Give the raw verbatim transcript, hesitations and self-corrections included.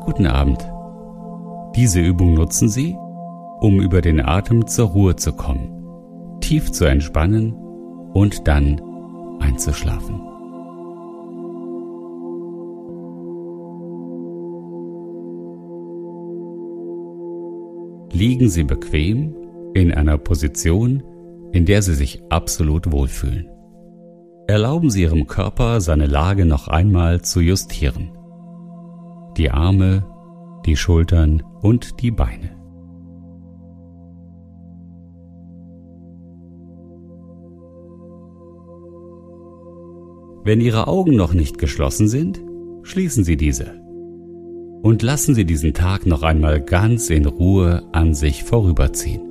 Guten Abend. Diese Übung nutzen Sie, um über den Atem zur Ruhe zu kommen, tief zu entspannen und dann einzuschlafen. Liegen Sie bequem in einer Position, in der Sie sich absolut wohlfühlen. Erlauben Sie Ihrem Körper, seine Lage noch einmal zu justieren. Die Arme, die Schultern und die Beine. Wenn Ihre Augen noch nicht geschlossen sind, schließen Sie diese und lassen Sie diesen Tag noch einmal ganz in Ruhe an sich vorüberziehen.